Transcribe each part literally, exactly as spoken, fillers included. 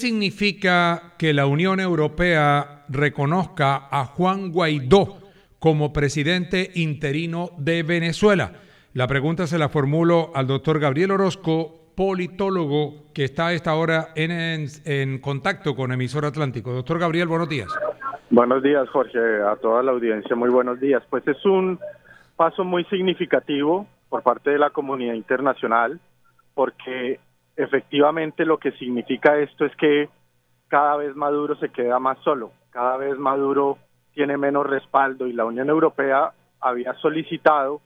Significa que la Unión Europea reconozca a Juan Guaidó como presidente interino de Venezuela? La pregunta se la formulo al doctor Gabriel Orozco, politólogo, que está a esta hora en, en, en contacto con Emisor Atlántico. Doctor Gabriel, buenos días. Buenos días, Jorge, a toda la audiencia, muy buenos días. Pues es un paso muy significativo por parte de la comunidad internacional, porque efectivamente lo que significa esto es que cada vez Maduro se queda más solo, cada vez Maduro tiene menos respaldo, y la Unión Europea había solicitado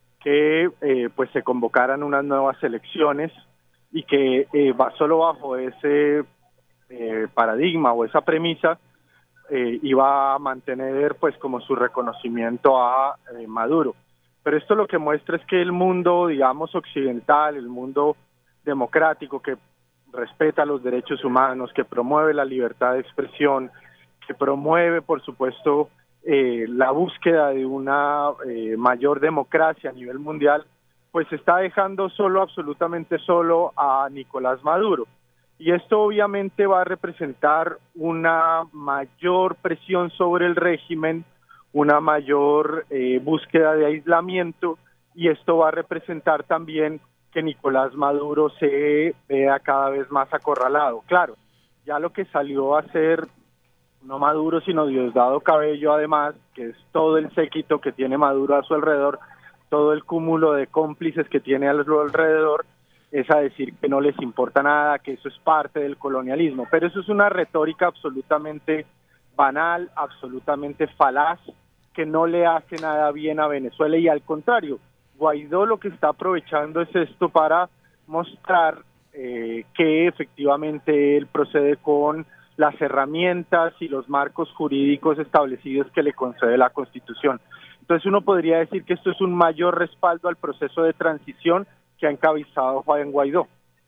que eh, pues se convocaran unas nuevas elecciones y que eh, va solo bajo ese eh, paradigma o esa premisa eh, iba a mantener pues como su reconocimiento a eh, Maduro. Pero esto lo que muestra es que el mundo, digamos, occidental, el mundo democrático que respeta los derechos humanos, que promueve la libertad de expresión, que promueve, por supuesto, eh, la búsqueda de una eh, mayor democracia a nivel mundial, pues está dejando solo, absolutamente solo, a Nicolás Maduro. Y esto obviamente va a representar una mayor presión sobre el régimen, una mayor eh, búsqueda de aislamiento, y esto va a representar también que Nicolás Maduro se vea cada vez más acorralado. Claro, ya lo que salió a ser no Maduro, sino Diosdado Cabello, además, que es todo el séquito que tiene Maduro a su alrededor, todo el cúmulo de cómplices que tiene a su alrededor, es a decir que no les importa nada, que eso es parte del colonialismo. Pero eso es una retórica absolutamente banal, absolutamente falaz, que no le hace nada bien a Venezuela, y al contrario, Guaidó lo que está aprovechando es esto para mostrar eh, que efectivamente él procede con las herramientas y los marcos jurídicos establecidos que le concede la Constitución. Entonces uno podría decir que esto es un mayor respaldo al proceso de transición que ha encabezado Juan Guaidó.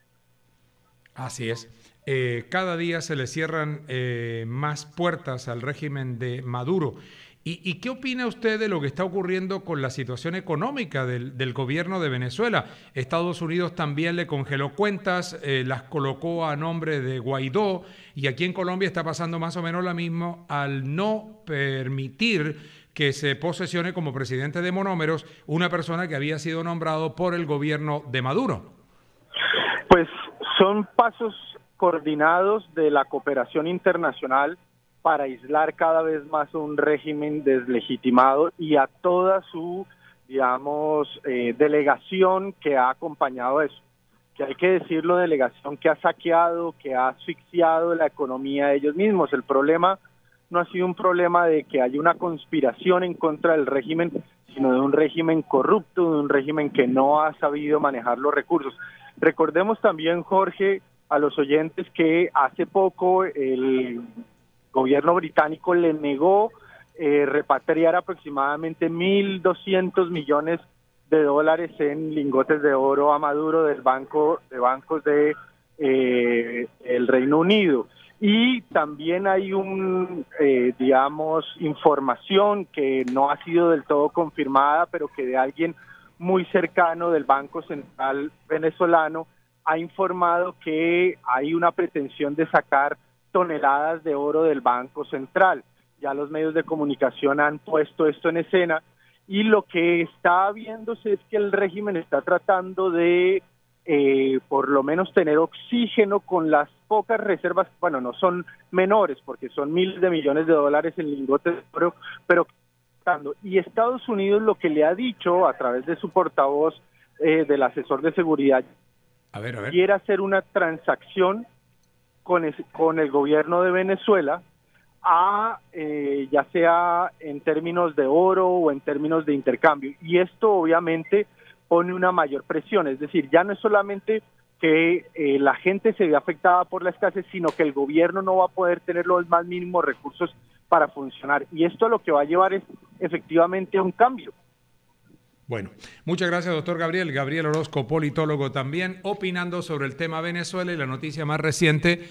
Así es. Eh, cada día se le cierran eh, más puertas al régimen de Maduro. ¿Y, ¿Y qué opina usted de lo que está ocurriendo con la situación económica del, del gobierno de Venezuela? Estados Unidos también le congeló cuentas, eh, las colocó a nombre de Guaidó, y aquí en Colombia está pasando más o menos lo mismo al no permitir que se posesione como presidente de Monómeros una persona que había sido nombrado por el gobierno de Maduro. Pues son pasos coordinados de la cooperación internacional para aislar cada vez más a un régimen deslegitimado y a toda su, digamos, eh, delegación que ha acompañado eso. Que hay que decirlo, delegación que ha saqueado, que ha asfixiado la economía de ellos mismos. El problema no ha sido un problema de que haya una conspiración en contra del régimen, sino de un régimen corrupto, de un régimen que no ha sabido manejar los recursos. Recordemos también, Jorge, a los oyentes, que hace poco el gobierno británico le negó eh, repatriar aproximadamente mil doscientos millones de dólares en lingotes de oro a Maduro del banco de bancos de eh, el Reino Unido. Y también hay un, eh, digamos, información que no ha sido del todo confirmada, pero que de alguien muy cercano del Banco Central venezolano ha informado que hay una pretensión de sacar toneladas de oro del Banco Central. Ya los medios de comunicación han puesto esto en escena, y lo que está viéndose es que el régimen está tratando de eh, por lo menos tener oxígeno con las pocas reservas, bueno, no son menores porque son miles de millones de dólares en lingotes de oro, pero y Estados Unidos lo que le ha dicho a través de su portavoz, eh, del asesor de seguridad, a ver, a ver. quiere hacer una transacción con el, con el gobierno de Venezuela, a eh, ya sea en términos de oro o en términos de intercambio, y esto obviamente pone una mayor presión. Es decir, ya no es solamente que eh, la gente se ve afectada por la escasez, sino que el gobierno no va a poder tener los más mínimos recursos para funcionar, y esto lo que va a llevar es efectivamente a un cambio. Bueno, muchas gracias, doctor Gabriel. Gabriel Orozco, politólogo también, opinando sobre el tema Venezuela y la noticia más reciente